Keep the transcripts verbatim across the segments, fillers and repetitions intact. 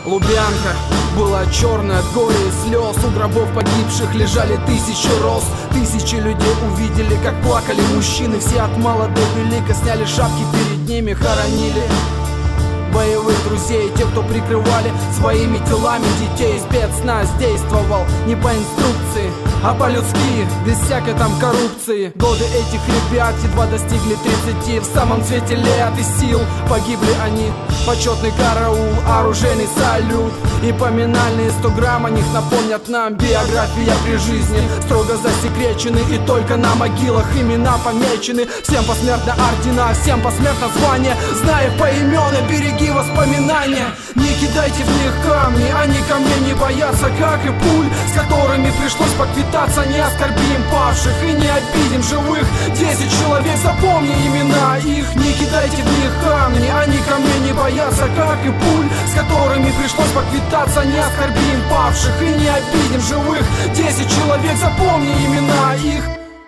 Лубянка была черная от горя и слез. У гробов погибших лежали тысячи роз. Тысячи людей увидели, как плакали мужчины. Все от мала до велика сняли шапки, перед ними хоронили боевых друзей, те, кто прикрывали своими телами детей. Спецназ действовал не по инструкции, а по-людски, без всякой там коррупции. Годы этих ребят едва достигли тридцати. В самом цвете лет и сил погибли они. Почетный караул, оружейный салют и поминальные сто грамм о них напомнят нам. Биография при жизни строго засекречены, и только на могилах имена помечены. Всем посмертно ордена, всем посмертно звания. Зная их поименно, береги воспоминания. Не кидайте в них камни, они камней не боятся, как и пуль, с которыми пришлось поквитаться. Не оскорбим павших и не обидим живых. Десять человек, запомни имена их. Не кидайте в них камни, они камней не боятся, как и пуль, с которыми пришлось поквитаться. Не оскорбим павших и не обидим живых. Десять человек, запомни имена их.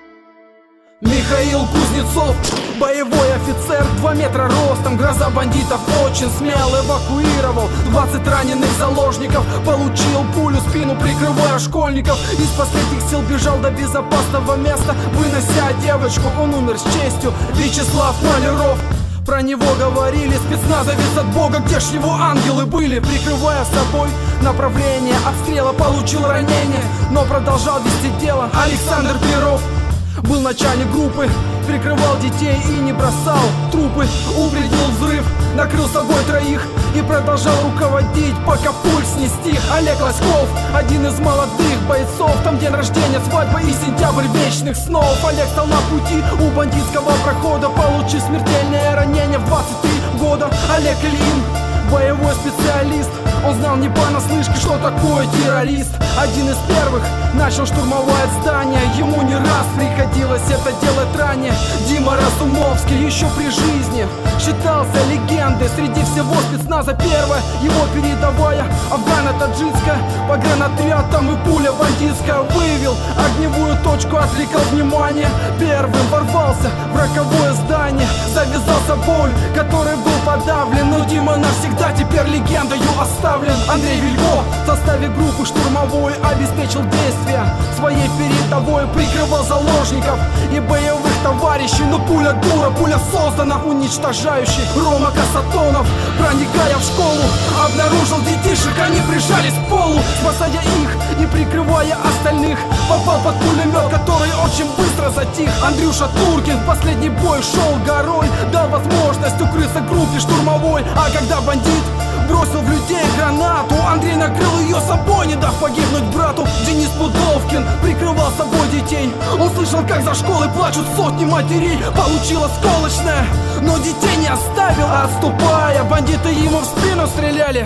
Михаил Кузнецов, боевой офицер, два метра ростом, гроза бандитов, очень смел. Эвакуировал двадцать раненых заложников, получил пулю в спину, прикрывая школьников. Из последних сил бежал до безопасного места, вынося девочку, он умер с честью. Вячеслав Маляров, про него говорили, спецназовец от Бога, где ж его ангелы были? Прикрывая собой направление обстрела, получил ранение, но продолжал вести дело. Александр Перов был начальник группы, прикрывал детей и не бросал трупы. Упредил взрыв, накрыл собой троих и продолжал руководить, пока пульс не стих. Олег Лоськов, один из молодых бойцов, там день рождения, свадьба и сентябрь вечных снов. Олег стал на пути у бандитского прохода, получив смертельное ранение в двадцать три года. Олег Ильин, боевой специалист, он знал не понаслышке, что такое террорист. Один из первых начал штурмовать здание, ему не раз приходилось это делать ранее. Дима Разумовский еще при жизни считался легендой среди всего спецназа. Первая его передовая, афгано-таджикская, погранотрядом и пуля бандитская. Выявил огневую точку, отвлекал внимание. Первым ворвался в роковое здание, завязался бой, который был подавлен. Но Дима навсегда теперь легендою оставлен. Андрей Вилько в составе группы штурмовой обеспечил действия своей передовой, прикрывал заложников и боевых товарищей. Но пуля дура, пуля создана уничтожающей. Рома Касатонов, проникая в школу, обнаружил детишек, они прижались к полу. Спасая их и прикрывая остальных, попал под пулемет, который очень быстро затих. Андрюша Туркин в последний бой шел горой, дал возможность укрыться группе штурмовой. А когда бандит бросил в людей гранату, Андрей накрыл ее собой, не дав погибнуть брату. Денис Пудовкин прикрывал собой детей, он слышал, как за школой плачут сотни матерей. Получил осколочное, но детей не оставил, а отступая, бандиты ему в спину стреляли.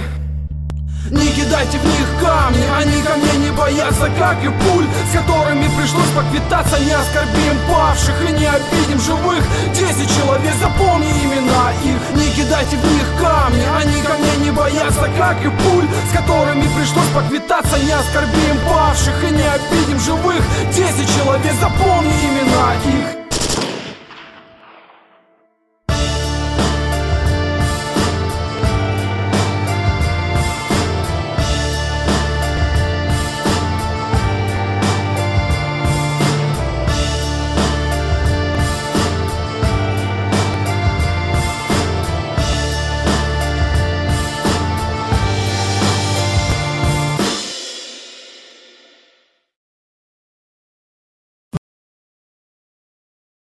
Не кидайте в них камни, они камней не боятся, как и пуль, с которыми пришлось поквитаться. Не оскорбим павших и не обидим живых. Десять человек, запомни имена их. Не кидайте в них камни, они камней не боятся, как и пуль, с которыми пришлось поквитаться. Не оскорбим павших и не обидим живых. Десять человек, запомни имена их.